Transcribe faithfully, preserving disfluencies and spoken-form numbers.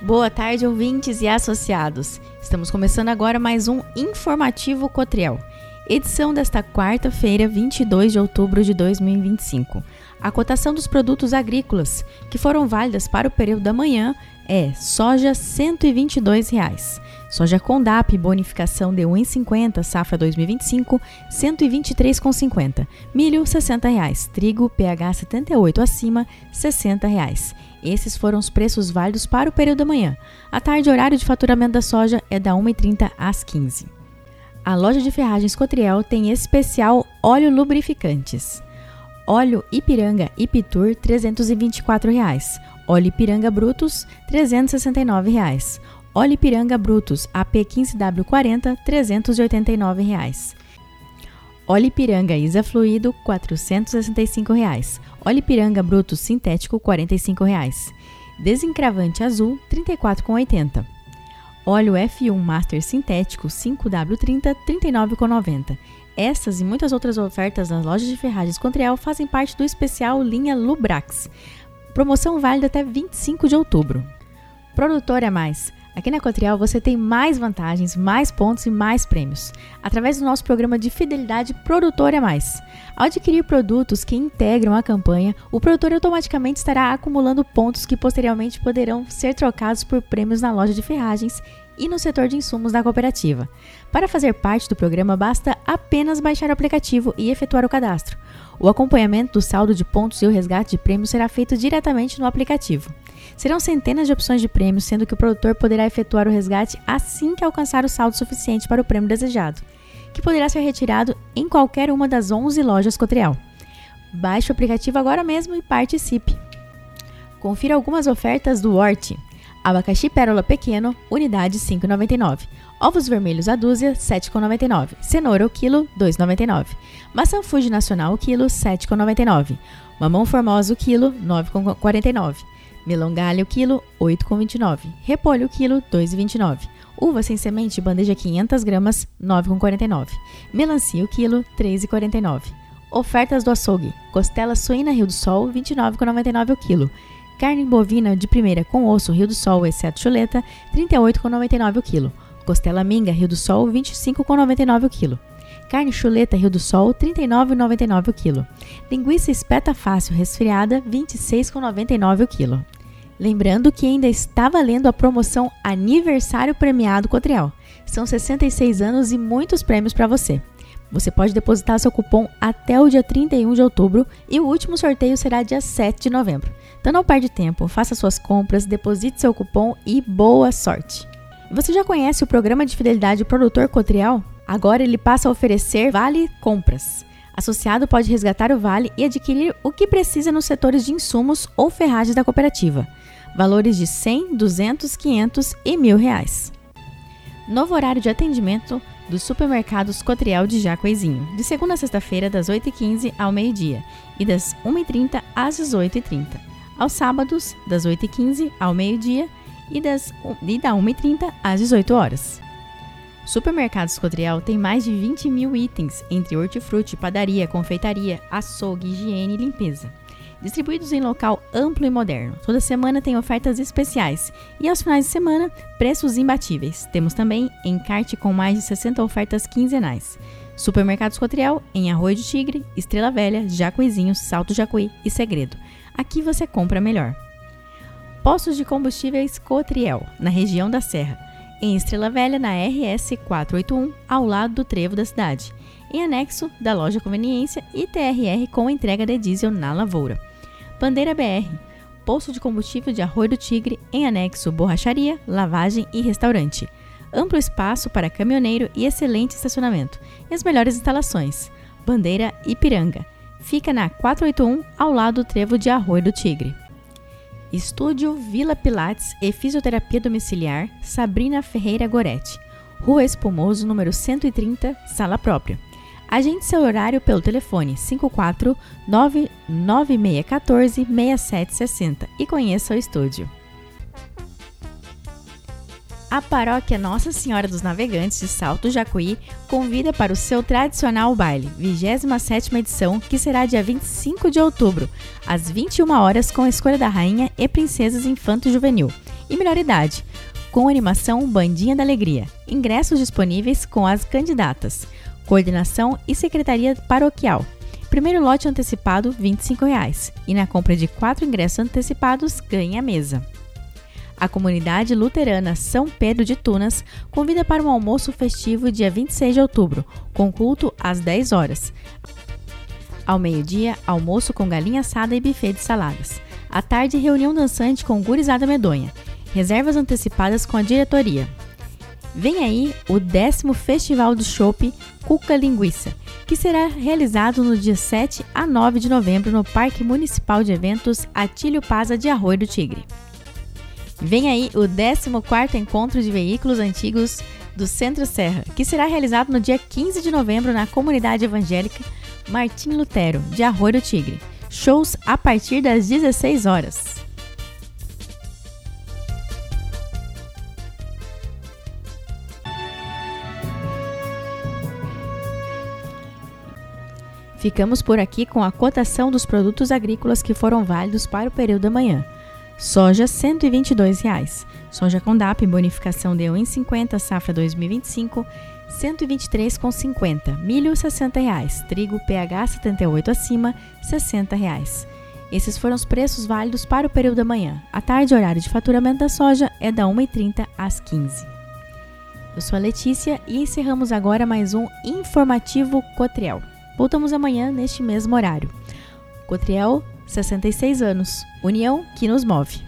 Boa tarde, ouvintes e associados. Estamos começando agora mais um Informativo Cotriel, edição desta quarta-feira, vinte e dois de outubro de dois mil e vinte e cinco. A cotação dos produtos agrícolas que foram válidas para o período da manhã é soja cento e vinte e dois reais, soja Condap bonificação de um real e cinquenta, safra dois mil e vinte e cinco, cento e vinte e três reais e cinquenta centavos, milho sessenta reais, trigo P H setenta e oito acima, sessenta reais. Esses foram os preços válidos para o período da manhã. À tarde, o horário de faturamento da soja é da uma e trinta às quinze. A loja de ferragens Cotriel tem especial óleo lubrificantes. Óleo Ipiranga Ipitur trezentos e vinte e quatro reais, óleo Ipiranga Brutus trezentos e sessenta e nove reais, óleo Ipiranga Brutus A P quinze W quarenta trezentos e oitenta e nove reais, óleo Ipiranga Isa Fluido quatrocentos e sessenta e cinco reais, óleo Ipiranga Brutus Sintético quarenta e cinco reais, desencravante azul trinta e quatro reais e oitenta centavos, óleo F um Master Sintético cinco W trinta trinta e nove reais e noventa centavos. Essas e muitas outras ofertas nas lojas de ferragens Cotriel fazem parte do especial linha Lubrax. Promoção válida até vinte e cinco de outubro. Produtor a mais. Aqui na Cotriel você tem mais vantagens, mais pontos e mais prêmios, através do nosso programa de fidelidade Produtor a Mais. Ao adquirir produtos que integram a campanha, o produtor automaticamente estará acumulando pontos que posteriormente poderão ser trocados por prêmios na loja de ferragens e no setor de insumos da cooperativa. Para fazer parte do programa, basta apenas baixar o aplicativo e efetuar o cadastro. O acompanhamento do saldo de pontos e o resgate de prêmios será feito diretamente no aplicativo. Serão centenas de opções de prêmios, sendo que o produtor poderá efetuar o resgate assim que alcançar o saldo suficiente para o prêmio desejado, que poderá ser retirado em qualquer uma das onze lojas Cotriel. Baixe o aplicativo agora mesmo e participe. Confira algumas ofertas do Horti. Abacaxi pérola pequeno, unidade cinco reais e noventa e nove centavos. Ovos vermelhos a dúzia, sete reais e noventa e nove centavos. Cenoura o quilo, dois reais e noventa e nove centavos. Maçã Fuji Nacional o quilo, sete reais e noventa e nove centavos. Mamão Formosa o quilo, nove reais e quarenta e nove centavos. Melão galho o quilo, oito reais e vinte e nove centavos. Repolho o quilo, dois reais e vinte e nove centavos. Uva sem semente, bandeja quinhentas gramas, nove reais e quarenta e nove centavos. Melancia o quilo, três reais e quarenta e nove centavos. Ofertas do açougue. Costela suína Rio do Sol, vinte e nove reais e noventa e nove centavos o quilo. Carne bovina de primeira com osso Rio do Sol, exceto chuleta, trinta e oito reais e noventa e nove centavos o quilo. Costela minga Rio do Sol, vinte e cinco reais e noventa e nove centavos o quilo. Carne chuleta Rio do Sol, trinta e nove reais e noventa e nove centavos o quilo. Linguiça espeta fácil resfriada, vinte e seis reais e noventa e nove centavos o quilo. Lembrando que ainda está valendo a promoção Aniversário Premiado Cotriel. São sessenta e seis anos e muitos prêmios para você. Você pode depositar seu cupom até o dia trinta e um de outubro e o último sorteio será dia sete de novembro. Então não perde tempo, faça suas compras, deposite seu cupom e boa sorte! Você já conhece o programa de fidelidade Produtor Cotriel? Agora ele passa a oferecer Vale Compras. Associado pode resgatar o vale e adquirir o que precisa nos setores de insumos ou ferragens da cooperativa. Valores de cem, duzentos, quinhentos e mil reais. Novo horário de atendimento dos supermercados Cotriel de Jacuizinho, de segunda a sexta-feira, das oito e quinze ao meio-dia e das uma e trinta às dezoito e trinta. Aos sábados, das oito e quinze ao meio-dia e, das, e da uma e trinta às dezoito horas. Supermercados Cotriel tem mais de vinte mil itens, entre hortifruti, padaria, confeitaria, açougue, higiene e limpeza. Distribuídos em local amplo e moderno. Toda semana tem ofertas especiais e aos finais de semana, preços imbatíveis. Temos também encarte com mais de sessenta ofertas quinzenais. Supermercados Cotriel em Arroio do Tigre, Estrela Velha, Jacuizinho, Salto Jacuí e Segredo. Aqui você compra melhor. Postos de combustíveis Cotriel, na região da Serra. Em Estrela Velha, na R S quatrocentos e oitenta e um, ao lado do trevo da cidade. Em anexo da loja Conveniência e T R R com entrega de diesel na Lavoura. Bandeira B R, posto de combustível de Arroio do Tigre, em anexo borracharia, lavagem e restaurante. Amplo espaço para caminhoneiro e excelente estacionamento. E as melhores instalações. Bandeira Ipiranga, fica na quatrocentos e oitenta e um, ao lado do trevo de Arroio do Tigre. Estúdio Vila Pilates e Fisioterapia Domiciliar, Sabrina Ferreira Goretti. Rua Espumoso, número cento e trinta, sala própria. Agende seu horário pelo telefone cinco quatro nove nove seis um quatro seis sete seis zero e conheça o estúdio. A paróquia Nossa Senhora dos Navegantes de Salto Jacuí convida para o seu tradicional baile, vigésima sétima edição, que será dia vinte e cinco de outubro, às vinte e uma horas, com a escolha da rainha e princesas infanto juvenil e melhor idade, com animação Bandinha da Alegria. Ingressos disponíveis com as candidatas, coordenação e secretaria paroquial. Primeiro lote antecipado vinte e cinco reais e na compra de quatro ingressos antecipados ganha a mesa. A comunidade luterana São Pedro de Tunas convida para um almoço festivo dia vinte e seis de outubro, com culto às dez horas. Ao meio-dia, almoço com galinha assada e buffet de saladas. À tarde, reunião dançante com gurizada medonha. Reservas antecipadas com a diretoria. Vem aí o décimo Festival do Chopp Cuca Linguiça, que será realizado no dia sete a nove de novembro no Parque Municipal de Eventos Atílio Paza de Arroio do Tigre. Vem aí o décimo quarto Encontro de Veículos Antigos do Centro Serra, que será realizado no dia quinze de novembro na Comunidade Evangélica Martim Lutero, de Arroio do Tigre. Shows a partir das dezesseis horas. Ficamos por aqui com a cotação dos produtos agrícolas que foram válidos para o período da manhã. Soja, cento e vinte e dois reais. Soja com D A P, bonificação de um vírgula cinquenta, safra dois mil e vinte e cinco, cento e vinte e três reais e cinquenta centavos. Milho, sessenta reais. Trigo P H setenta e oito acima, sessenta reais. Esses foram os preços válidos para o período da manhã. À tarde, o horário de faturamento da soja é da uma e trinta às quinze. Eu sou a Letícia e encerramos agora mais um Informativo Cotriel. Voltamos amanhã neste mesmo horário. Cotriel, sessenta e seis anos. União que nos move.